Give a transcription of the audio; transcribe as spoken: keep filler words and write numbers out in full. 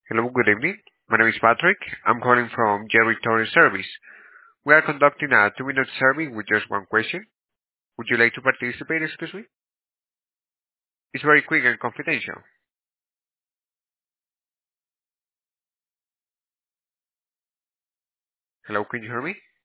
Hello, good evening. My name is Patrick. I'm calling from Jerry Torres Service. We are conducting a two-minute survey with just one question. Would you like to participate, excuse me? It's very quick and confidential. Hello, can you hear me?